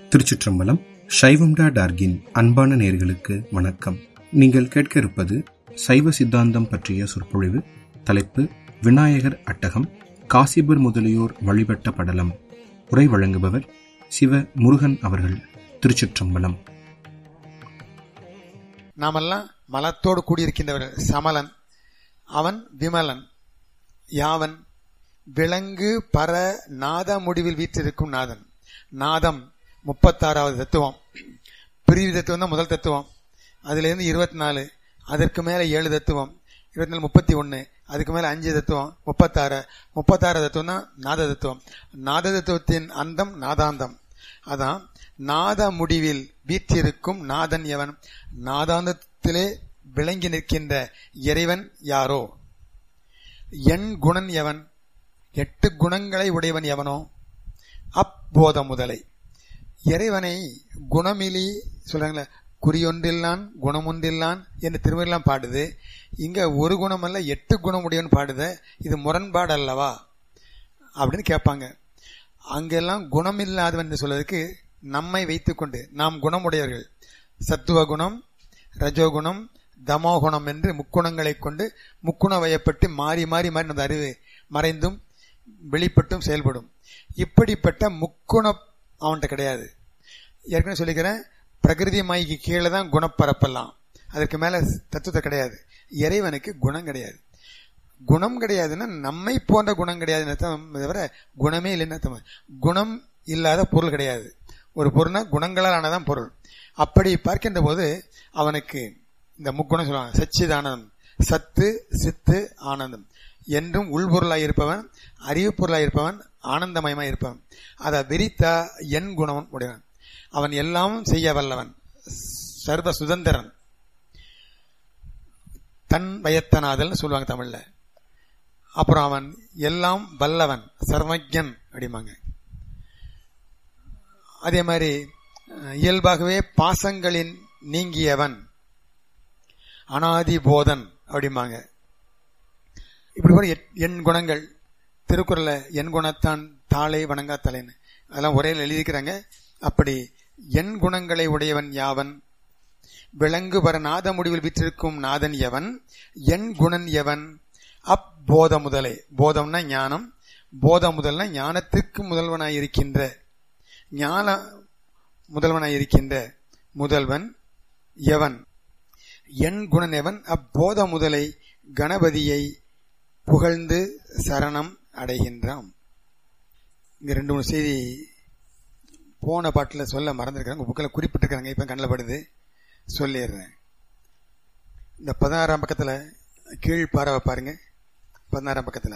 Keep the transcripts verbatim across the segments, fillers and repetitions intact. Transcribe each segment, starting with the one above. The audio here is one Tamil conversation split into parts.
திருச்சிற்றம்பலம். சைவம்டா டார்கின் அன்பான நேயர்களுக்கு வணக்கம். நீங்கள் கேட்க இருப்பது சைவ சித்தாந்தம் பற்றிய சொற்பொழிவு. தலைப்பு விநாயகர் அட்டகம், காசிபர் முதலியோர் வழிபட்ட படலம். உரை வழங்குபவர் சிவ முருகன் அவர்கள். திருச்சிற்றம்பலம். நாமெல்லாம் மலத்தோடு கூடியிருக்கின்றவர்கள். சமலன், அவன் விமலன், யாவன் விலங்கு பர நாத முடிவில் வீற்றிருக்கும் நாதன். நாதம் முப்பத்தாறாவது தத்துவம். பிரிவு தத்துவம் தான் முதல் தத்துவம். அதுல இருந்து இருபத்தி நாலு, அதற்கு மேல ஏழு தத்துவம், இருபத்தி நாலு முப்பத்தி ஒன்னு, அதுக்கு மேல அஞ்சு தத்துவம், முப்பத்தாறு. முப்பத்தாறு தத்துவம் தான் நாத தத்துவம். நாத தத்துவத்தின் அந்தம் நாதாந்தம். அதான் நாத முடிவில் வீற்றிருக்கும் நாதன் எவன்? நாதாந்தத்திலே விளங்கி நிற்கின்ற இறைவன் யாரோ? என் குணன் எவன்? எட்டு குணங்களை உடையவன் எவனோ? அப்போத முதலை. இறைவனை குணமிலி சொல்றாங்களே, குறியொன்றில்லான் குணமொன்றில்லான் என்று திருமணம் பாடுது. இங்க ஒரு குணம் அல்ல, எட்டு குணம் உடையவன் பாடுத. இது முரண்பாடு அல்லவா அப்படின்னு கேட்பாங்க. அங்கெல்லாம் குணமில்லாதவன் என்று சொல்வதற்கு நம்மை வைத்துக் கொண்டு நாம் குணமுடையவர்கள். சத்துவ குணம், ரஜோகுணம், தமோகுணம் என்று முக்குணங்களை கொண்டு முக்குண வயப்பட்டு மாறி மாறி மாறி நமது அறிவு மறைந்தும் வெளிப்பட்டும் செயல்படும். இப்படிப்பட்ட முக்குணம் அவன்கிட்ட கிடையாது. ஏற்கனவே சொல்லிக்கிறேன், பிரகிருதி மாய்க்கு கீழே தான் குணப்பரப்பெல்லாம், அதற்கு மேல தத்துவத்தை கிடையாது. இறைவனுக்கு குணம் கிடையாது. குணம் கிடையாதுன்னா நம்மை போன்ற குணம் கிடையாதுன்னு தவிர குணமே இல்லைன்னு. குணம் இல்லாத பொருள் கிடையாது. ஒரு பொருள்னா குணங்களால் ஆனதான் பொருள். அப்படி பார்க்கின்ற போது அவனுக்கு இந்த முக்குணம் சொல்லுவாங்க. சச்சிதானந்தம், சத்து சித்து ஆனந்தம் என்றும் உள்பொருளாய் இருப்பவன், அறிவு பொருளாய் இருப்பவன், ஆனந்தமயமாய் இருப்பவன். அதை விரித்தா என் குணவன் உடையவன். அவன் எல்லாம் செய்ய வல்லவன், சர்வ சுதந்திரன், தன் வயத்தனாதல் சொல்லுவாங்க தமிழ்ல. அப்புறம் அவன் எல்லாம் வல்லவன், சர்வஜன் அப்படிம்பாங்க. அதே மாதிரி இயல்பாகவே பாசங்களின் நீங்கியவன், அனாதி போதன் அப்படிம்பாங்க. இப்படி கூட எண் குணங்கள் திருக்குறள்ல எண் குணத்தான் தாளை வணங்கா தலைன்னு அதெல்லாம் ஒரே எழுதிக்கிறாங்க. அப்படி எண் குணங்களை உடையவன் யாவன்? விலங்கு வர நாத முடிவில் விற்றிருக்கும் நாதன் எவன்? எண் குணன் எவன்? அப்போத முதலை. போதம்னா ஞானம், போத முதல்னா ஞானத்திற்கு முதல்வனாயிருக்கின்ற, ஞான முதல்வனாயிருக்கின்ற முதல்வன் எவன்? எண் குணன் எவன்? அப்போத முதலை கணபதியை புகழ்ந்து சரணம் அடைகின்றான். இங்க ரெண்டு மூணு செய்தி போன பாட்டில் சொல்ல மறந்துருக்காங்க, புக்கில் குறிப்பிட்டிருக்காங்க. இப்ப கண்ணில் படுது, சொல்லிடுறேன். இந்த பதினாறாம் பக்கத்துல கீழ் பாரவை பாருங்க. பதினாறாம் பக்கத்துல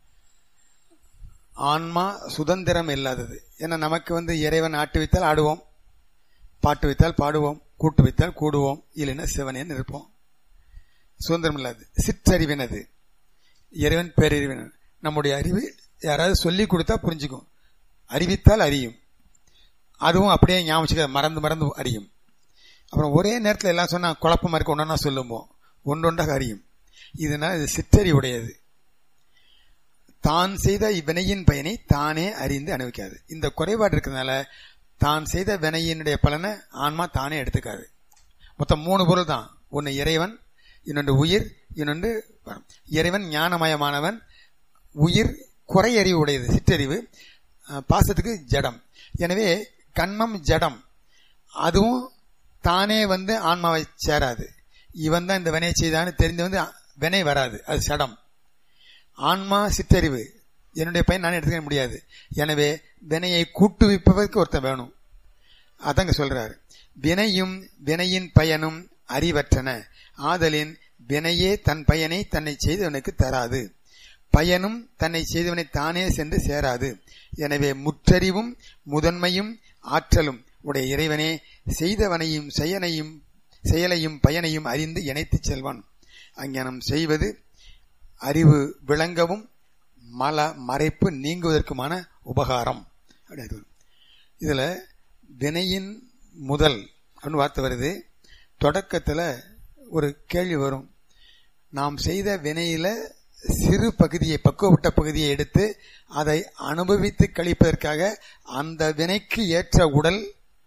ஆன்மா சுதந்திரம் இல்லாதது. ஏன்னா நமக்கு வந்து இறைவன் ஆட்டு வைத்தால் ஆடுவோம், பாட்டு வைத்தால் பாடுவோம், கூட்டு வைத்தால் கூடுவோம், இல்லைன்னா சிவனேன்னு இருப்போம். சுதந்திரம் இல்லாது. சிற்றறிவினது. இறைவன் பேரறிவினன். நம்முடைய அறிவு யாராவது சொல்லி கொடுத்தா புரிஞ்சுக்கும், அறிவித்தால் அறியும். அதுவும் அப்படியே ஞாபகம் மறந்து மறந்து அறியும். அப்புறம் ஒரே நேரத்தில் எல்லாம் சொன்னா குழப்பமா இருக்க ஒன்னா சொல்லுவோம், ஒன்றொன்றாக அறியும். இதனால் இது சிற்றறிவுடையது. தான் செய்த இவ்வினையின் பயனை தானே அறிந்து அனுபவிக்காது. இந்த குறைபாடு இருக்கிறதுனால தான் செய்த வினையினுடைய பலனை ஆன்மா தானே எடுத்துக்காது. மொத்தம் மூணு பொருள் தான். ஒன்னு இறைவன், இன்னொன்று உயிர், இன்னொன்று இறைவன் ஞானமயமானவன், உயிர் குறையறிவு உடையது, சிற்றறிவு, பாசத்துக்கு ஜடம். எனவே கண்மம் ஜடம், அதுவும் தானே வந்து ஆன்மாவை சேராது. இவன் தான் இந்த வினையை செய்தான்னு தெரிந்து வந்து வினை வராது, அது சடம். ஆன்மா சிற்றறிவு, என்னுடைய பையன் நானே எடுத்துக்க முடியாது. எனவே வினையை கூட்டுவிப்பதற்கு ஒருத்தன் வேணும். அதங்க சொல்றாரு. வினையும் வினையின் பயனும் அறிவற்றன ஆதலின் வினையே தன் பயனை தன்னை செய்தவனுக்கு தராது, பயனும் தன்னை செய்தவனை தானே சென்று சேராது. எனவே முற்றறிவும் முதன்மையும் ஆற்றலும் உடைய இறைவனே செய்தவனையும் செயனையும் செயலையும் பயனையும் அறிந்து இணைத்து செல்வான். அஞ்ஞானம் செய்வது அறிவு விளங்கவும் மல மறைப்பு நீங்குவதற்குமான உபகாரம். இதுல வினையின் முதல் அப்படின்னு வார்த்தை வருது. தொடக்கத்துல ஒரு கேள்வி வரும். நாம் செய்த வினையில சிறு பகுதியை, பக்குவப்பட்ட பகுதியை எடுத்து அதை அனுபவித்து கழிப்பதற்காக அந்த வினைக்கு ஏற்ற உடல்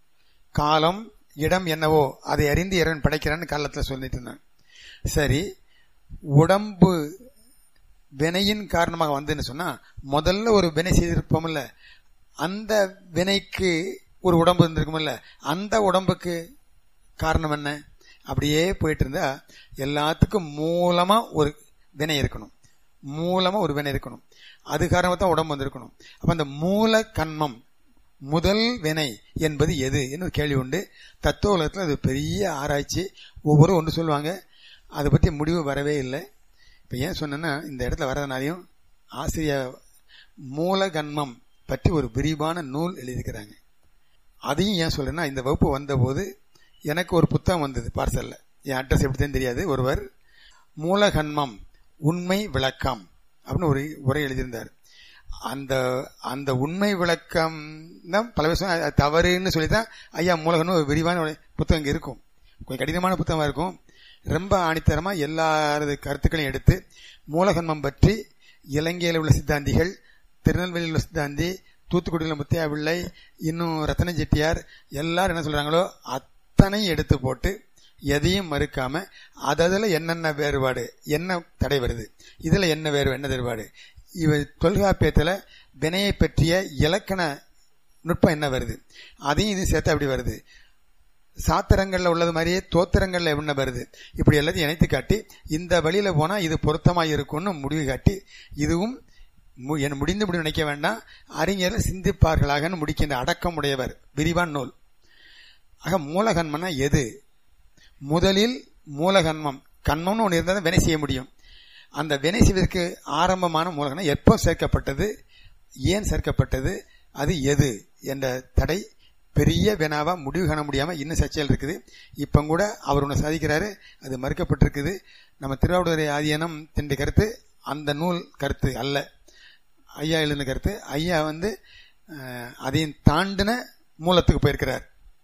காலம் இடம் என்னவோ அதை அறிந்து இறைவன் படைக்கிறான்னு காலத்துல சொல்லிட்டு இருந்தான். சரி, உடம்பு வினையின் காரணமாக வந்துன்னு சொன்னா முதல்ல ஒரு வினை செய்திருப்போம்ல, அந்த வினைக்கு ஒரு உடம்பு இருந்திருக்கும்ல, அந்த உடம்புக்கு காரணம் என்ன? அப்படியே போயிட்டு இருந்தா எல்லாத்துக்கும் மூலமா ஒரு வினை இருக்கணும், மூலமா ஒரு வினை இருக்கணும், அது காரணமா தான் உடம்பு வந்திருக்கணும். அப்ப அந்த மூல கண்மம் முதல் வினை என்பது எது என்று கேள்வி உண்டு. தத்துவ உலகத்தில் அது பெரிய ஆராய்ச்சி, ஒவ்வொரு ஒன்று சொல்லுவாங்க, அதை பற்றி முடிவு வரவே இல்லை. இப்போ ஏன் சொன்னேன்னா, இந்த இடத்துல வர்றதுனாலையும் ஆசிரியர் மூல கண்மம் பற்றி ஒரு விரிவான நூல் எழுதியிருக்கிறாங்க. அதையும் ஏன் சொல்றேன்னா, இந்த வகுப்பு வந்தபோது எனக்கு ஒரு புத்தகம் வந்தது பார்சல்ல, என் அட்ரஸ் எப்படின்னு தெரியாது. ஒருவர் மூலகன்மம் உண்மை விளக்கம் அப்படின்னு ஒரு உரை எழுதியிருந்தார். அந்த அந்த உண்மை விளக்கம் தான் பல விஷயம் தவறுன்னு சொல்லிதான் ஐயா மூலகன்னு ஒரு விரிவான புத்தகம் இங்கே இருக்கும். கொஞ்சம் கடினமான புத்தகமா இருக்கும். ரொம்ப ஆணித்தரமா எல்லாரது கருத்துக்களையும் எடுத்து மூலகன்மம் பற்றி இலங்கையில் உள்ள சித்தாந்திகள், திருநெல்வேலியில் உள்ள சித்தாந்தி, தூத்துக்குடியில் முத்தையா பிள்ளை, இன்னும் ரத்தன செட்டியார் எல்லாரும் என்ன சொல்றாங்களோ அத்தனையும் எடுத்து போட்டு எதையும் மறுக்காம அததுல என்னென்ன வேறுபாடு, என்ன தடை வருது, இதுல என்ன வேறு என்ன வேறுபாடு, இவ தொல்காப்பியத்துல வினையை பற்றிய இலக்கண நுட்பம் என்ன வருது, அதையும் இது சேர்த்து அப்படி வருது, சாத்திரங்கள்ல உள்ளது மாதிரியே தோத்திரங்கள்ல என்ன வருது, இப்படி எல்லாத்தையும் இணைத்து காட்டி இந்த வழியில போனா இது பொருத்தமா இருக்கும்னு முடிவு காட்டி, இதுவும் என் முடிந்து முடிவு நினைக்க வேண்டாம், அறிஞர்கள் சிந்திப்பார்களாக முடிக்கின்ற அடக்கம் உடையவர் விரிவான் நூல். ஆக மூலகன்மனா எது? முதலில் மூலகன்மம், கண்மம்னு ஒன்று இருந்தால் தான் வினை செய்ய முடியும். அந்த வினை செய்வதற்கு ஆரம்பமான மூலகனம் எப்போ சேர்க்கப்பட்டது, ஏன் சேர்க்கப்பட்டது, அது எது என்ற தடை பெரிய வினாவா முடிவு காண முடியாம இன்னும் சர்ச்சையில் இருக்குது. இப்ப கூட அவர் ஒன்று சாதிக்கிறாரு, அது மறுக்கப்பட்டிருக்குது. நம்ம திருவாவடுதுறை ஆதீனம் திண்ட கருத்து அந்த நூல் கருத்து அல்ல, ஐயா எழுதின கருத்து. ஐயா வந்து அதையும் தாண்டின மூலத்துக்கு போயிருக்கிறார்.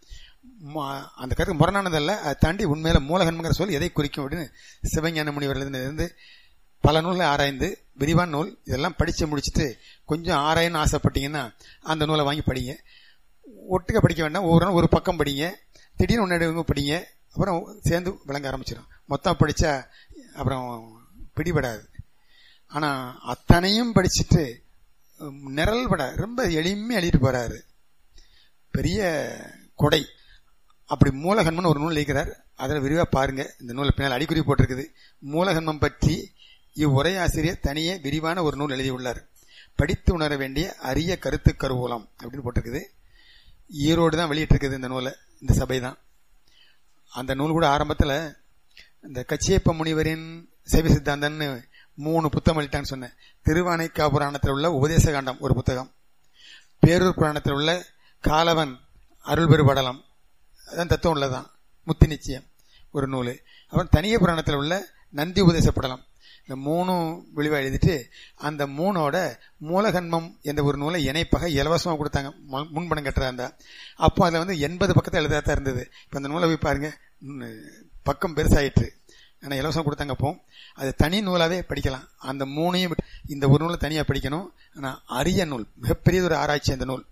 அந்த கருத்து முரணானதல்ல, அதை தாண்டி உண்மையில மூலகன்மங்கிற சொல் எதை குறிக்கும் அப்படின்னு சிவஞான முனிவர்கள் இருந்து பல நூல்களை ஆராய்ந்து விரிவான நூல். இதெல்லாம் படிச்சு முடிச்சுட்டு கொஞ்சம் ஆராயன்னு ஆசைப்பட்டீங்கன்னா அந்த நூலை வாங்கி படிங்க. ஒட்டுக்க படிக்க வேண்டாம், ஒவ்வொரு நாள் ஒரு பக்கம் படிங்க, திடீர்னு ஒன்று படிங்க, அப்புறம் சேர்ந்து விளங்க ஆரம்பிச்சிடும். மொத்தம் படிச்சா அப்புறம் பிடிபடாது. ஆனா அத்தனையும் படிச்சுட்டு நிரல் பட ரொம்ப எளிமையா எழுதிட்டு போறாரு, பெரிய கொடை. அப்படி மூலகன்மன் ஒரு நூல் எழுதிக்கிறார், அதில் விரிவா பாருங்க. இந்த நூலை பின்னால் அடிக்குறி போட்டிருக்குது. மூலகன்மம் பற்றி இவ்வுரை ஆசிரியர் தனியே விரிவான ஒரு நூல் எழுதியுள்ளார். படித்து உணர வேண்டிய அரிய கருத்து கருவூலம் அப்படின்னு போட்டிருக்குது. ஈரோடு தான் வெளியிட்டு இருக்குது இந்த நூலை, இந்த சபை தான். அந்த நூல் கூட ஆரம்பத்தில் இந்த கச்சியப்ப முனிவரின் சைவ சித்தாந்தன்னு மூணு புத்தகம் வெளியிட்டான்னு சொன்னேன். திருவானைக்கா புராணத்தில் உள்ள உபதேச காண்டம் ஒரு புத்தகம், பேரூர் புராணத்தில் உள்ள காலவன் அருள் பெருபடலம், அதான் தத்துவம் உள்ளதான், முத்தி நிச்சயம் ஒரு நூல். அப்புறம் தனிய புராணத்தில் உள்ள நந்தி உபதேச படலம், இந்த மூணும் விழிவா எழுதிட்டு அந்த மூணோட மூலகன்மம் என்ற ஒரு நூலை இணைப்பாக இலவசமாக கொடுத்தாங்க முன்பணம் கட்டுறா இருந்தா. அப்போ அதில் வந்து எண்பது பக்கத்தை எழுதாதான் இருந்தது. இப்போ அந்த நூலை போய் பாருங்க, பக்கம் பெருசாயிற்று. ஆனால் இலவசம் கொடுத்தாங்க. அப்போ அது தனி நூலாவே படிக்கலாம். அந்த மூணையும் இந்த ஒரு நூலை தனியாக படிக்கணும். ஆனால் அரிய நூல், மிகப்பெரிய ஒரு ஆராய்ச்சி அந்த நூல்.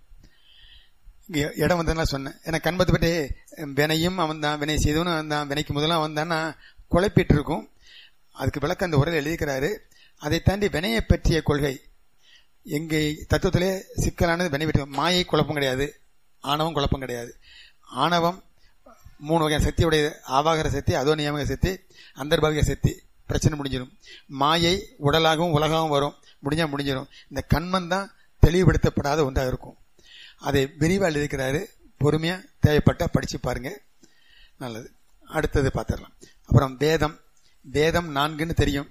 இடம் வந்ததுலாம் சொன்னேன். ஏன்னா கண்பத்தை பற்றி வினையும் அவன் தான், வினை செய்தவனும் அவன் தான், வினைக்கு முதலாம் அவன் தான்னா குழப்பிட்டு இருக்கும். அதுக்கு விளக்க அந்த உரையில் எழுதிக்கிறாரு. அதை தாண்டி வினையை பற்றிய கொள்கை எங்க தத்துவத்திலே சிக்கலானது வினை பற்றி. மாயை குழப்பம் கிடையாது, ஆணவம் குழப்பம் கிடையாது. ஆணவம் மூணு வகையான சக்தி உடைய, ஆவாகர சக்தி, அதோ நியமக சக்தி, அந்தர்பாவிக சக்தி. பிரச்சனை முடிஞ்சிடும். மாயை உடலாகவும் உலகாகவும் வரும், முடிஞ்சா முடிஞ்சிடும். இந்த கண்மன் தான் தெளிவுபடுத்தப்படாத ஒன்றாக இருக்கும். அதை விரிவாக எழுதிக்கிறாரு. பொறுமையா தேவைப்பட்டா படிச்சு பாருங்க, நல்லது. அடுத்தது பார்த்துடலாம். அப்புறம் வேதம். வேதம் நான்குன்னு தெரியும்.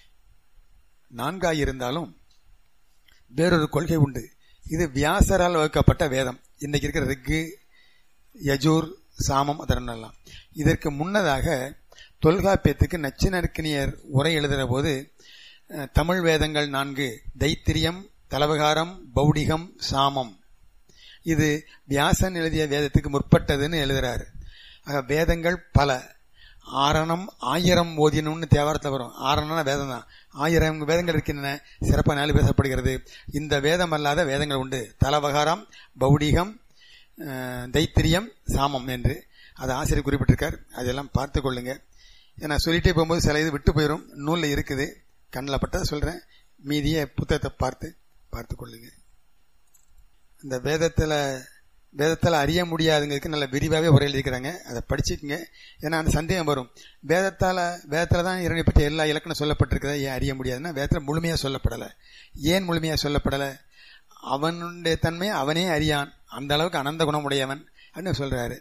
நான்காய் இருந்தாலும் வேறொரு கொள்கை உண்டு. இது வியாசரால் வகுக்கப்பட்ட வேதம். இன்னைக்கு இருக்கிற ரிக்கு, யஜூர், சாமம் அதெல்லாம். இதற்கு முன்னதாக தொல்காப்பியத்துக்கு நச்சினர்க்கினியர் உரை எழுதுகிற போது தமிழ் வேதங்கள் நான்கு, தைத்திரியம், தலவகாரம், பௌடிகம், சாமம், இது வியாசன் எழுதிய வேதத்துக்கு முற்பட்டதுன்னு எழுதுறாரு. ஆக வேதங்கள் பல. ஆரணம் ஆயிரம் ஓதியணும்னு தேவாரத்தில் வரும். ஆரணம்னா வேதம் தான். ஆயிரம் வேதங்கள் இருக்கின்றன, சிறப்பாக நாலு பேசப்படுகிறது. இந்த வேதம் அல்லாத வேதங்கள் உண்டு. தலவகாரம், பௌடிகம், தைத்திரியம், சாமம் என்று அதை ஆசிரியர் குறிப்பிட்டிருக்கார். அதெல்லாம் பார்த்து கொள்ளுங்க. ஏன்னா சொல்லிட்டே போகும்போது சில இது விட்டு போயிடும். நூலில் இருக்குது, கண்ணில் பட்டதை சொல்கிறேன், மீதியை புத்தகத்தை பார்த்து பார்த்து கொள்ளுங்க. இந்த வேதத்தில் வேதத்தால் அறிய முடியாதுங்கிறதுக்கு நல்ல விரிவாகவே உரை எழுதிக்கிறாங்க, அதை படிச்சுக்குங்க. ஏன்னா அந்த சந்தேகம் வரும், வேதத்தால் வேதத்தில் தான் இறைவனை பற்றி எல்லா இலக்கணம் சொல்லப்பட்டிருக்கிறத ஏன் அறிய முடியாதுன்னா வேதத்தில் முழுமையாக சொல்லப்படலை. ஏன் முழுமையாக சொல்லப்படலை? அவனுடைய தன்மையை அவனே அறியான், அந்த அளவுக்கு அனந்த குணம் உடையவன் அப்படின்னு சொல்றாரு.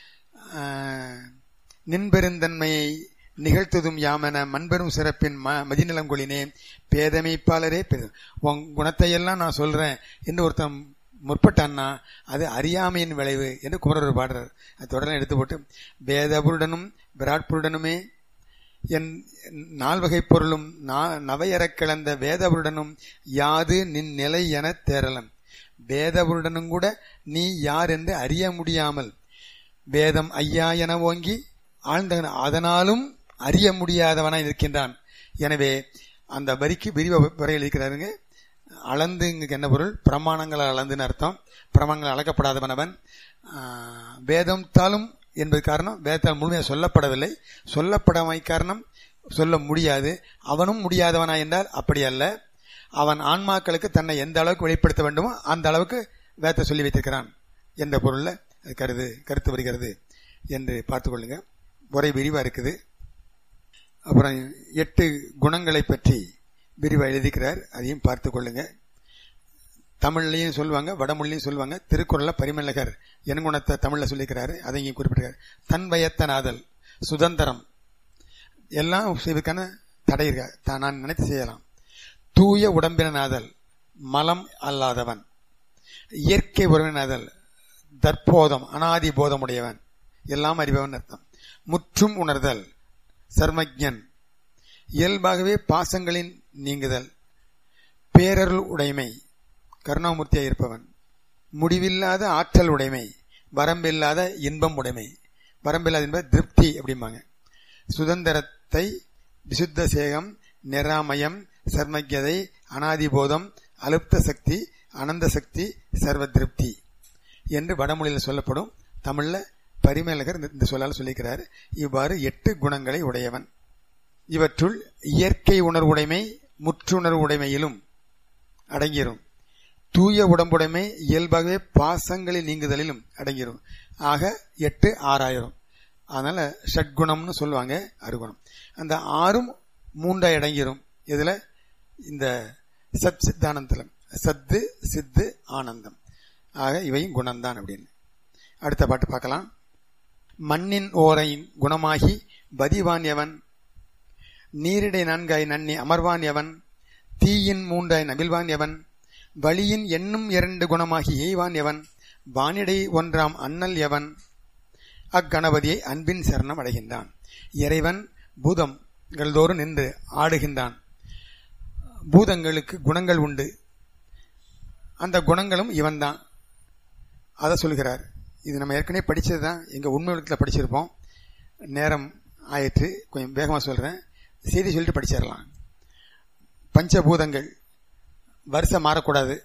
நின்பெருந்தன்மையை நிகழ்த்ததும் யாமென மண்பெரும் சிறப்பின் ம மதிநிலங்கொழினே பேதமைப்பாளரே பெரு. உன் குணத்தையெல்லாம் நான் சொல்றேன் என்று ஒருத்தன் முற்பட்டான்னா அது அறியாமையின் விளைவு என்று குமரர் பாடுறார். அது தொடர்ந்து எடுத்து போட்டு வேதபுருடனும் விராட்புருடனுமே என் நால்வகை பொருளும் நவையறக் கிளந்த வேதபுருடனும் யாது நின் நிலை என தேரலன். வேதபுருடனும் கூட நீ யார் என்று அறிய முடியாமல் வேதம் ஐயா என ஓங்கி ஆழ்ந்தவன், அதனாலும் அறிய முடியாதவனாய் இருக்கின்றான். எனவே அந்த வரிக்கு விரிவ வரை எழுதிக்கிறாருங்க. அளந்து இங்கு என்ன பொருள்? பிரமாணங்களால் அளந்துன்னு அர்த்தம். பிரமாணங்கள் அளக்கப்படாதவனவன். வேதத்தாலும் என்பது காரணம் வேதத்தால் முழுமையாக சொல்லப்படவில்லை, சொல்லப்படாமை காரணம் சொல்ல முடியாது. அவனும் முடியாதவனா என்றால் அப்படி அல்ல. அவன் ஆன்மாக்களுக்கு தன்னை எந்த அளவுக்கு வெளிப்படுத்த வேண்டுமோ அந்த அளவுக்கு வேதத்தை சொல்லி வைத்திருக்கிறான் என்ற பொருள்ல கருது கருத்து வருகிறது என்று பார்த்துக் கொள்ளுங்க. உரை விரிவா இருக்குது. அப்புறம் எட்டு குணங்களை பற்றி விரிவா எழுதிக்கிறார், அதையும் பார்த்துக் கொள்ளுங்க. தமிழ்லையும் சொல்லுவாங்க, வடமொழிலையும் சொல்லுவாங்க. திருக்குறள்ல பரிமேலழகர் என் குணத்தை தமிழ்ல சொல்லிக்கிறாரு, அதையும் குறிப்பிட்டிருக்காரு. தன் வயத்தனாதல், சுதந்திரம், எல்லாம் செய்வதற்கான தடை இருக்கா, நான் நினைத்து செய்யலாம். தூய உடம்பினாதல், மலம் அல்லாதவன். இயற்கை உறவினாதல், தற்போதம், அனாதி போதமுடையவன், எல்லாம் அறிபவன் அர்த்தம். முற்றும் உணர்தல், சர்மஜன். இயல்பாகவே பாசங்களின் நீங்குதல். பேரருள் உடைமை, கருணாமூர்த்தியாக இருப்பவன். முடிவில்லாத ஆற்றல் உடைமை, வரம்பில்லாத இன்பம் உடைமை. வரம்பில்லாத என்பது திருப்தி அப்படிம்பாங்க. சுதந்திரத்தை, விசுத்த சேகம், நிராமயம், சர்மஜதை, அனாதிபோதம், அலுப்த சக்தி, அனந்த சக்தி, சர்வ திருப்தி என்று வடமொழியில் சொல்லப்படும். தமிழ்ல பரிமேலழகர் இந்த சொல்லால் சொல்லிக்கிறார். இவ்வாறு எட்டு குணங்களை உடையவன். இவற்றுள் இயற்கை உணர்வுடைமை முற்றுணர்வு உடைமையிலும் அடங்கிரும். தூய உடம்புடைமை இயல்பாகவே பாசங்களில் நீங்குதலிலும் அடங்கிரும். ஆக எட்டு ஆறாயிரம். அதனால ஷட்குணம்னு சொல்லுவாங்க, அறுகுணம். அந்த ஆறும் மூன்றா அடங்கிரும். இதுல இந்த சத் சித்தானந்தம், சத்து சித்து ஆனந்தம். ஆக இவையும் குணம்தான் அப்படின்னு. அடுத்த பாட்டு பார்க்கலாம். மண்ணின் ஓரையின் குணமாகி பதிவான் எவன், நீரிடை நான்காய் நன்னி அமர்வான் எவன், தீயின் மூன்றாய் நபில்வான் எவன், வழியின் எண்ணும் இரண்டு குணமாகி எய்வான் எவன், வானிடை ஒன்றாம் அண்ணல் எவன், அக்கணபதியை அன்பின் சரணம் அடைகின்றான். இறைவன் பூதங்கள் தோறும் நின்று ஆடுகின்றான். பூதங்களுக்கு குணங்கள் உண்டு, அந்த குணங்களும் இவன் தான். அதை சொல்கிறார். இது நம்ம ஏற்கனவே படிச்சதுதான், எங்க உண்மை உலகத்தில் படிச்சிருப்போம். நேரம் ஆயிற்று, கொஞ்சம் வேகமா சொல்றேன், செய்தி சொல்லிட்டு படிச்சிடலாம். பஞ்சபூதங்கள் வருஷம் மாறக்கூடாது.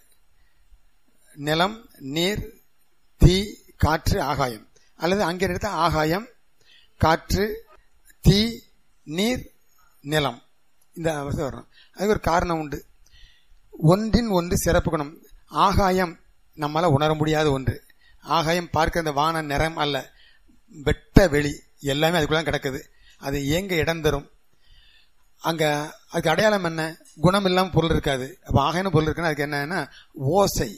நிலம், நீர், தீ, காற்று, ஆகாயம். அல்லது அங்கே எடுத்த ஆகாயம், காற்று, தீ, நீர், நிலம், இந்த அவஸ்தை வரணும். அதுக்கு ஒரு காரணம் உண்டு. ஒன்றின் ஒன்று சிறப்பு குணம். ஆகாயம் நம்மளால உணர முடியாத ஒன்று. ஆகாயம் பார்க்கிற அந்த வான நிறம் அல்ல, வெட்ட வெளி, எல்லாமே அதுக்குள்ள கிடக்குது. அது எங்க இடம் தரும். அங்க அதுக்கு அடையாளம் என்ன? குணம் இல்லாம பொருள் இருக்காது. அப்ப ஆகாயம் பொருள் இருக்குன்னா அதுக்கு என்னன்னா ஓசை.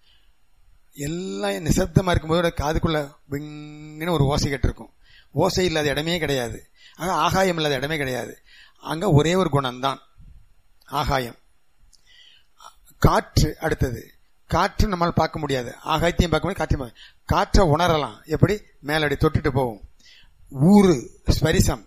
எல்லாம் நிசப்தமா இருக்கும்போது காதுக்குள்ள வின்னு ஒரு ஓசை கேட்டு இருக்கும். ஓசை இல்லாத இடமே கிடையாது. ஆக ஆகாயம் இல்லாத இடமே கிடையாது. அங்க ஒரே ஒரு குணம்தான் ஆகாயம். காற்று அடுத்தது. காற்று நம்மளால் பார்க்க முடியாது, ஆகாயத்தையும் பார்க்க முடியாது, காற்றையும் பார்க்க. காற்றை உணரலாம். எப்படி? மேலடி தொட்டுட்டு போகும். ஊறு, ஸ்பரிசம்.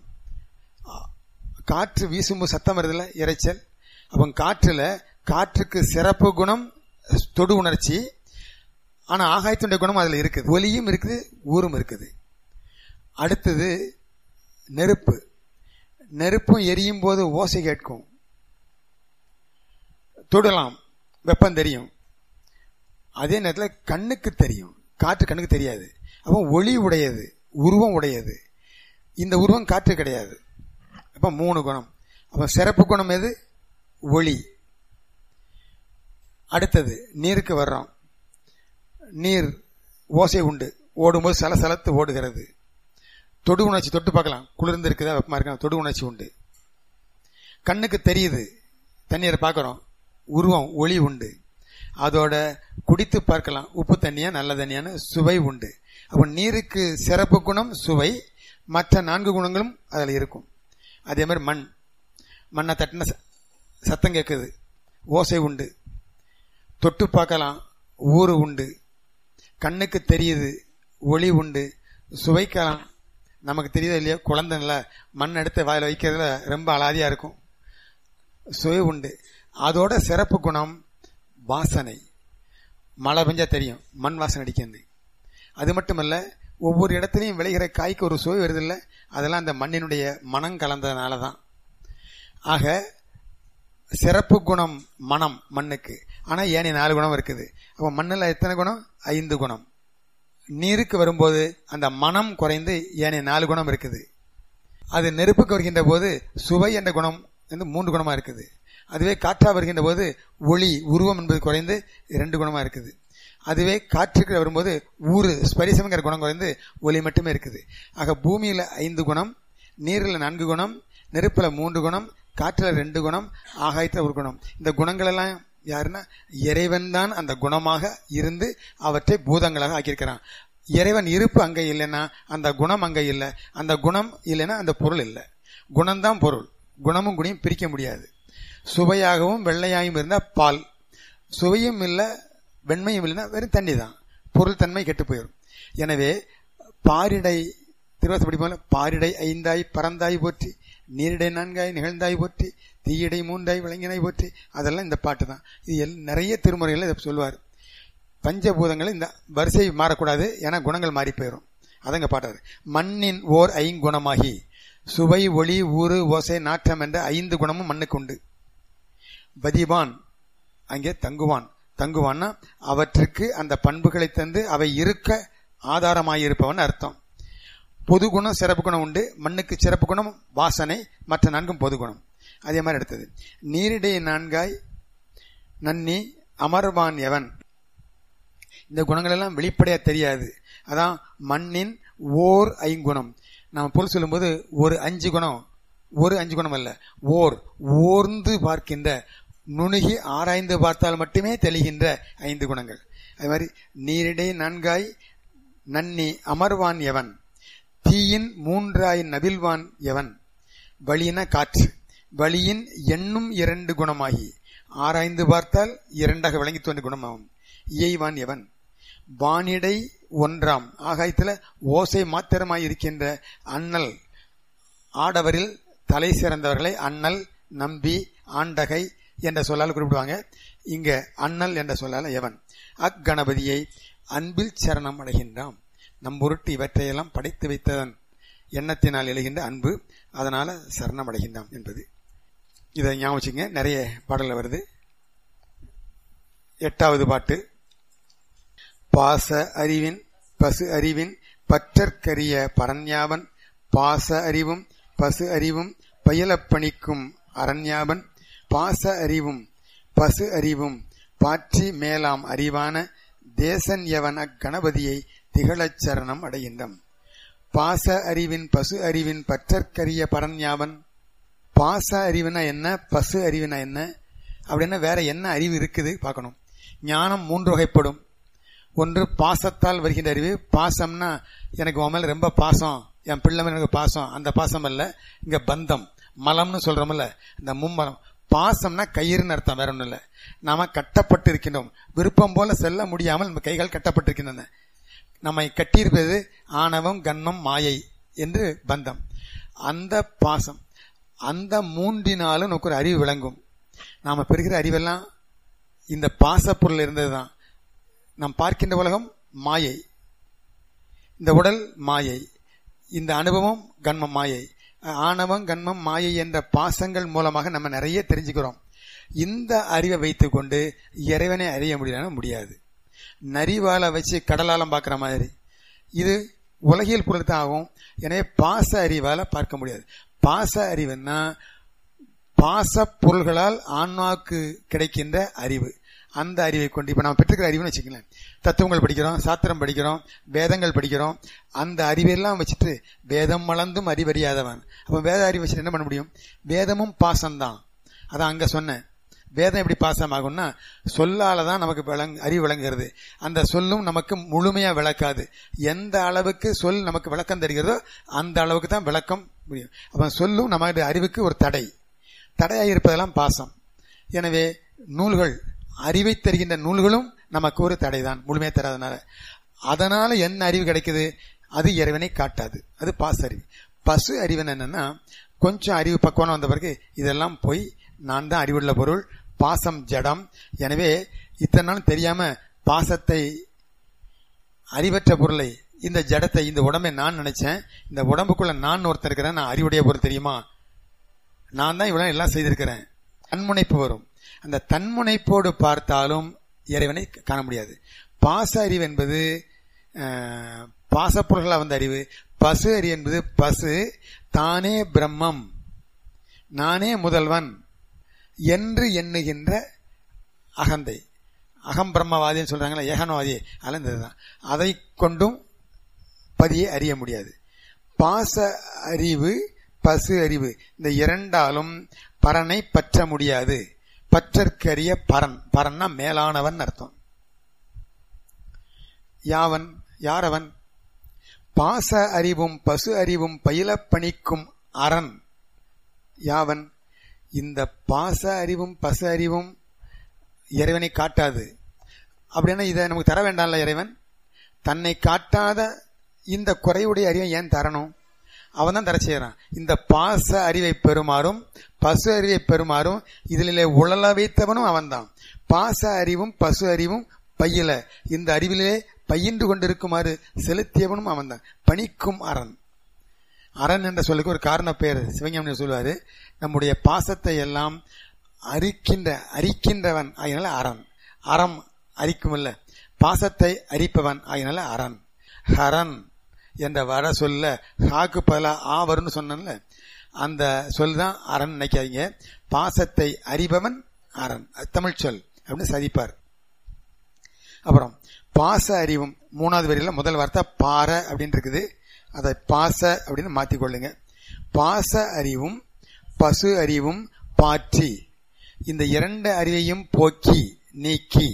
காற்று வீசும்போது சத்தம் வருதுல, இறைச்சல். அப்ப காற்றுல காற்றுக்கு சிறப்பு குணம் தொடு உணர்ச்சி. ஆனா ஆகாயத்துடைய குணம் அதுல இருக்குது. ஒலியும் இருக்குது, ஊரும் இருக்குது. அடுத்தது நெருப்பு. நெருப்பும் எரியும் போது ஓசை கேட்கும், தொடலாம், வெப்பம் தெரியும். அதே நேரத்தில் கண்ணுக்கு தெரியும், காற்று கண்ணுக்கு தெரியாது. அப்போ ஒளி உடையது, உருவம் உடையது. இந்த உருவம் காற்று கிடையாது. அப்ப மூணு குணம். அப்ப சிறப்பு குணம் எது? ஒளி. அடுத்தது நீருக்கு வர்றோம். நீர் ஓசை உண்டு, ஓடும்போது சலசலத்து ஓடுகிறது. தொடு உணர்ச்சி, தொட்டு பார்க்கலாம், குளிர்ந்து இருக்குதா வெப்பமா இருக்கா, தொடு உணர்ச்சி உண்டு. கண்ணுக்கு தெரியுது, தண்ணீரை பார்க்கிறோம், உருவம் ஒளி உண்டு. அதோட குடித்து பார்க்கலாம், உப்பு தண்ணியா நல்ல தண்ணியான சுவை உண்டு. அப்போ நீருக்கு சிறப்பு குணம் சுவை, மற்ற நான்கு குணங்களும் அதில் இருக்கும். அதே மாதிரி மண், மண்ணை தட்டின சத்தம் கேட்குது, ஓசை உண்டு. தொட்டு பார்க்கலாம், ஊறு உண்டு. கண்ணுக்கு தெரியுது, ஒளி உண்டு. சுவைக்கலாம், நமக்கு தெரியுதா இல்லையா, குழந்தைங்கள மண் எடுத்து வாயில வைக்கிறதுல ரொம்ப அலாதியா இருக்கும், சுவை உண்டு. அதோட சிறப்பு குணம் வாசனை. மழை பெஞ்சா தெரியும் மண் வாசனை அடிக்கிறது. அது மட்டுமல்ல, ஒவ்வொரு இடத்துலையும் விளைகிற காய்க்கு ஒரு சுவை வருது இல்லை, அதெல்லாம் அந்த மண்ணினுடைய மனம் கலந்ததுனால தான். ஆக சிறப்பு குணம் மனம் மண்ணுக்கு. ஆனா ஏனைய நாலு குணம் இருக்குது. அப்ப மண்ணில் எத்தனை குணம்? ஐந்து குணம். நீருக்கு வரும்போது அந்த மனம் குறைந்து ஏனைய நாலு குணம் இருக்குது. அது நெருப்புக்கு வருகின்ற போது சுவை என்ற குணம் வந்து மூன்று குணமா இருக்குது. அதுவே காற்றா வருகின்ற போது ஒளி உருவம் என்பது குறைந்து இரண்டு குணமா இருக்குது. அதுவே காற்றுக்கு வரும்போது ஊறு ஸ்பரிசம்ங்கிற குணம் குறைந்து ஒளி மட்டுமே இருக்குது. ஆக பூமியில ஐந்து குணம், நீரில் நான்கு குணம், நெருப்புல மூன்று குணம், காற்றுல ரெண்டு குணம், ஆகாயத்துல ஒரு குணம். இந்த குணங்கள் எல்லாம் யாருன்னா இறைவன் தான் அந்த குணமாக இருந்து அவற்றை பூதங்களாக ஆக்கியிருக்கிறான். இறைவன் இருப்பு அங்க இல்லைன்னா அந்த குணம் அங்க இல்லை, அந்த குணம் இல்லைன்னா அந்த பொருள் இல்லை. குணம்தான் பொருள். குணமும் குணியும் பிரிக்க முடியாது. சுவையாகவும் வெள்ளையாகவும் இருந்தா பால், சுவையும் இல்லை வெண்மையும் இல்லைன்னா வெறும் தண்ணி தான், பொருள் தன்மை கெட்டு போயிடும். எனவே பாரிடை திருவாச படிப்பாங்க, பாரிடை ஐந்தாய் பறந்தாய் போற்றி, நீரிடை நான்காய் நிகழ்ந்தாய் போற்றி, தீயடை மூன்றாய் விளங்கினாய் போற்றி. அதெல்லாம் இந்த பாட்டு தான். இது நிறைய திருமுறைகள் இதை சொல்லுவார். பஞ்சபூதங்கள் இந்த வரிசை மாறக்கூடாது, ஏன்னா குணங்கள் மாறி போயிடும். அதங்க பாட்டாரு. மண்ணின் ஓர் ஐங்குணமாகி சுவை ஒளி ஊறு ஓசை நாற்றம் என்ற ஐந்து குணமும் மண்ணுக்கு உண்டு. பதிவான் அங்கே தங்குவான். தங்குவான்னா அவற்றுக்கு அந்த பண்புகளை தந்து அவை இருக்க ஆதாரமாயிருப்பவன் அர்த்தம். பொது குணம் சிறப்பு குணம் உண்டு. மண்ணுக்கு சிறப்பு குணம் வாசனை, மற்ற நான்கும் பொது குணம். அதே மாதிரி எடுத்தது நீரிடை நான்காய் நன்னி அமர்வான் எவன். இந்த குணங்கள் எல்லாம் வெளிப்படையா தெரியாது. அதான் மண்ணின் ஓர் ஐங்குணம். நம்ம பொருள் சொல்லும் போது ஒரு அஞ்சு குணம், ஒரு அஞ்சு குணம் அல்ல, ஓர் ஓர்ந்து பார்க்கின்ற, நுணுகி ஆராய்ந்து பார்த்தால் மட்டுமே தெளிகின்ற ஐந்து குணங்கள். அது மாதிரி நீரிடை நான்காய் நன்னி அமர்வான் எவன், தீயின் மூன்றாய் நபில்வான் எவன். வழியின காற்று, வழியின் எண்ணும் இரண்டு குணமாகி ஆராய்ந்து பார்த்தால் இரண்டாக விளங்கி தோன்ற குணமாகும். இயைவான் எவன். வானிடை ஒன்றாம், ஆகாயத்துல ஓசை மாத்திரமாய் இருக்கின்ற அண்ணல், ஆடவரில் தலை சிறந்தவர்களை அண்ணல் நம்பி ஆண்டகை என்ற சொல்லால் குறிப்பிடுவாங்க. இங்க அண்ணல் என்ற சொல்லால எவன். அக்கணபதியை அன்பில் சரணம் அடைகின்றான். நம்பொருட்டு இவற்றையெல்லாம் படைத்து வைத்ததன் எண்ணத்தினால் எழுகின்ற அன்பு, அதனால சரணம் அடைகின்றான் என்பது. இதை ஞாபகம் வச்சுங்க. நிறைய பாடல்கள் வருது. எட்டாவது பாட்டு. பாச அறிவின் பசு அறிவின் பற்றற்கரிய பரண்யாவன், பாச அறிவும் பசு அறிவும் பயிலப்பணிக்கும் அரண்யாவன், பாச அறிவும் பசு அறிவும் பாற்றி மேலாம் அறிவான தேசன் எவன் அக்கணபதியை திகழச் சரணம் அடைகின்றான். பாச அறிவின் பசு அறிவின் பற்றற்கரிய பரண்யாவன். பாச அறிவுனா என்ன, பசு அறிவுனா என்ன, அப்படின்னா வேற என்ன அறிவு இருக்குது பார்க்கணும். ஞானம் மூன்று வகைப்படும். ஒன்று பாசத்தால் வருகின்ற அறிவு. பாசம்னா எனக்கு உன் மேல ரொம்ப பாசம், என் பிள்ளை மேல எனக்கு பாசம், அந்த பாசம் அல்ல. இங்க பந்தம் மலம்னு சொல்றோம்ல, இந்த மும்மலம். பாசம்னா கயிறுன்னு அர்த்தம், வேற ஒன்றும் இல்லை. நாம கட்டப்பட்டு இருக்கின்றோம், விருப்பம் போல செல்ல முடியாமல் நம்ம கைகள் கட்டப்பட்டிருக்கின்றன. நம்மை கட்டியிருப்பது ஆணவம் கன்மம் மாயை என்று பந்தம். அந்த பாசம், அந்த மூன்றினாலும் நமக்கு ஒரு அறிவு விளங்கும். நாம பெறுகிற அறிவெல்லாம் இந்த பாச பொருள் இருந்ததுதான். நாம் பார்க்கின்ற உலகம் மாயை, இந்த உடல் மாயை, இந்த அனுபவம் கன்மம் மாயை, ஆணவம் கன்மம் மாயை என்ற பாசங்கள் மூலமாக நம்ம நிறைய தெரிஞ்சுக்கிறோம். இந்த அறிவை வைத்துக் கொண்டு இறைவனை அறிய முடியல முடியாது. நரிவாலை வச்சு கடலாலம் பார்க்குற மாதிரி. இது உலகியல் பொருள் தான் ஆகும். எனவே பாச அறிவால பார்க்க முடியாது. பாச அறிவுன்னா பாச பொருள்களால் ஆன்மாவுக்கு கிடைக்கின்ற அறிவு. அந்த அறிவை கொண்டு இப்ப நம்ம பெற்றுக்கிற அறிவுன்னு வச்சுக்கலாம். தத்துவங்கள் படிக்கிறோம், சாத்திரம் படிக்கிறோம், வேதங்கள் படிக்கிறோம். அந்த அறிவெல்லாம் வச்சுட்டு வேதம் மலர்ந்தும் அறிவறியாதவன். அப்ப வேத அறிவு வச்சுட்டு என்ன பண்ண முடியும்? வேதமும் பாசம்தான். அதான் அங்க சொன்னேன். வேதம் எப்படி பாசமாகும்னா சொல்லாலதான் நமக்கு விளங் அறிவு விளங்குகிறது. அந்த சொல்லும் நமக்கு முழுமையா விளக்காது. எந்த அளவுக்கு சொல் நமக்கு விளக்கம் தருகிறதோ அந்த அளவுக்கு தான் விளக்கம் முடியும். அப்ப சொல்லும் நமது அறிவுக்கு ஒரு தடை. தடையாக இருப்பதெல்லாம் பாசம். எனவே நூல்கள், அறிவை தருகின்ற நூல்களும் நமக்கு ஒரு தடைதான், முழுமையா தராதனால. அதனால என்ன அறிவு கிடைக்குது? அது இறைவனை காட்டாது. அது பாச அறிவு. பசு அறிவு என்னன்னா கொஞ்சம் அறிவு பக்குவம் வந்த பிறகு இதெல்லாம் போய் நான் தான் அறிவுள்ள பொருள், பாசம் ஜடம். எனவே இத்தனை நாள் தெரியாம பாசத்தை, அறிவற்ற பொருளை, இந்த ஜடத்தை, இந்த உடம்பை நான் நினைச்சேன். இந்த உடம்புக்குள்ள நான் ஒருத்தர் இருக்கிறேன், நான் அறிவுடைய பொருள் தெரியுமா, நான் தான் இவ்வளவு எல்லாம் செய்திருக்கிறேன். தன்முனைப்பு வரும். அந்த தன்முனைப்போடு பார்த்தாலும் இறைவனை காண முடியாது. பாச அறிவு என்பது பாசப்பொருள்களா வந்த அறிவு. பசு அறிவு என்பது பசு தானே பிரம்மம், நானே முதல்வன் என்று எண்ணுகின்ற அகந்தை. அகம் பிரம்மவாதின்னு சொல்றாங்களா, ஏகனவாதி, அலந்ததுதான். அதை கொண்டும் பதியை அறிய முடியாது. பாச அறிவு, பசு அறிவு, இந்த இரண்டாலும் பரனை பற்ற முடியாது. பற்றற்கரிய பரன், பரன்னா மேலானவன் அர்த்தம். யாவன், யாரவன்? பாச அறிவும் பசு அறிவும் பயில பணிக்கும் அரண். யாவன்? இந்த பாச அறிவும் பசு அறிவும் இறைவனை காட்டாது. அப்படின்னா இதை நமக்கு தர வேண்டாம்ல இறைவன்? தன்னை காட்டாத இந்த குறைவுடைய அறிவை ஏன் தரணும்? அவன் தான் தர செய்யறான். இந்த பாச அறிவை பெறுமாறும் பசு அறிவை பெறுமாறும் இதிலே உழல வைத்தவனும் அவன் தான். பாச அறிவும் பசு அறிவும் பையில, இந்த அறிவிலே பயின்று கொண்டிருக்குமாறு செலுத்தியவனும் அவன் தான். பணிக்கும் அரண். அரண் என்ற சொல்லுக்கு ஒரு காரண பெயர் சிவஞானி சொல்லுவாரு. நம்முடைய பாசத்தை எல்லாம் அரிக்கின்ற அரிக்கின்றவன் ஆகினால அரண். அறம் அரிக்கும் இல்ல, பாசத்தை அரிப்பவன் ஆகினால அரண். ஹரன் என்ற வர சொல்ல ஹாக்கு பதிலா ஆ வரும்னு சொன்ன அந்த சொல் தான் அரண் நினைக்காதீங்க. பாசத்தை அறிபவன் அரண், தமிழ் சொல் அப்படின்னு சதிப்பார். அப்புறம் பாச அறிவும் மூணாவது வரியில முதல் வார்த்தை பார அப்படின்னு இருக்குது. அதை பாச அப்படின்னு மாத்திக்கொள்ளுங்க. பாச அறிவும் பசு அறிவும் பாற்றி, இந்த இரண்டு அறிவையும் போக்கி நீக்கி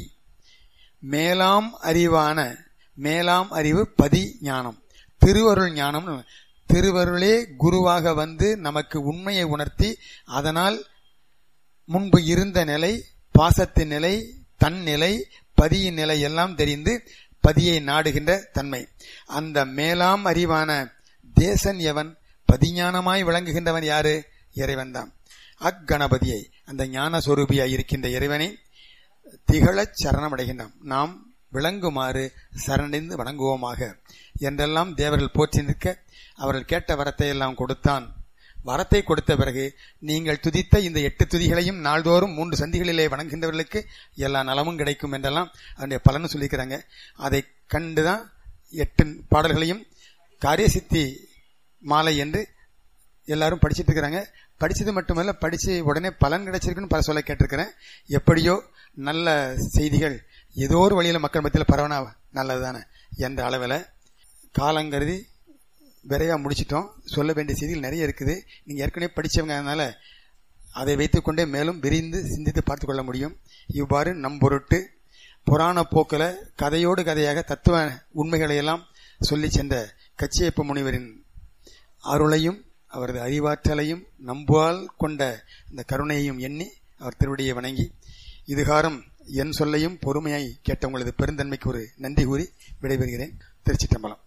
மேலாம் அறிவான, மேலாம் அறிவு பதி ஞானம், திருவருள் ஞானம். திருவருளே குருவாக வந்து நமக்கு உண்மையை உணர்த்தி, அதனால் முன்பு இருந்த நிலை, பாசத்தின் நிலை, தன் நிலை, பதியின் நிலை எல்லாம் தெரிந்து பதியை நாடுகின்ற தன்மை. அந்த மேலாம் அறிவான தேசன் எவன்? பதிஞானமாய் விளங்குகின்றவன் யாரு? இறைவன் தான். அக்கணபதியை, அந்த ஞான சொரூபியாய் இருக்கின்ற இறைவனை திகழச் சரணம் அடைகின்றான். நாம் விளங்குமாறு சரணடைந்து வணங்குவோமாக என்றெல்லாம் தேவர்கள் போற்றி நிற்க அவர்கள் கேட்ட வரத்தை எல்லாம் கொடுத்தான். வரத்தை கொடுத்த பிறகு நீங்கள் துதித்த இந்த எட்டு துதிகளையும் நாள்தோறும் மூன்று சந்திகளிலே வணங்குகின்றவர்களுக்கு எல்லா நலமும் கிடைக்கும் என்றெல்லாம் அதனுடைய பலன்னு சொல்லியிருக்கிறாங்க. அதை கண்டுதான் எட்டு பாடல்களையும் காரியசித்தி மாலை என்று எல்லாரும் படிச்சுட்டு இருக்கிறாங்க. படிச்சது மட்டுமல்ல, படிச்சு உடனே பலன் கிடைச்சிருக்குன்னு பல சொல்ல கேட்டிருக்கிறேன். எப்படியோ நல்ல செய்திகள் ஏதோ ஒரு வழியில மக்கள் மத்தியில் பரவனா நல்லதுதானே என்ற அளவில் காலங்கருதி விரைவா முடிச்சிட்டோம். சொல்ல வேண்டிய செய்திகள் நிறைய இருக்குது. நீங்க ஏற்கனவே படிச்சவங்க, அதனால அதை வைத்துக்கொண்டே மேலும் விரிந்து சிந்தித்து பார்த்து கொள்ள முடியும். இவ்வாறு நம் பொருட்டு புராண போக்கில கதையோடு கதையாக தத்துவ உண்மைகளை எல்லாம் சொல்லி சென்ற கச்சியப்ப முனிவரின் அருளையும் அவரது அறிவாற்றலையும் நம்புவால் கொண்ட இந்த கருணையையும் எண்ணி அவர் திருவடியை வணங்கி இதுகாரம் என் சொல்லையும் பொறுமையாய் கேட்ட உங்களது பெருந்தன்மைக்கு ஒரு நன்றி கூறி விடைபெறுகிறேன். திருச்சிற்றம்பலம்.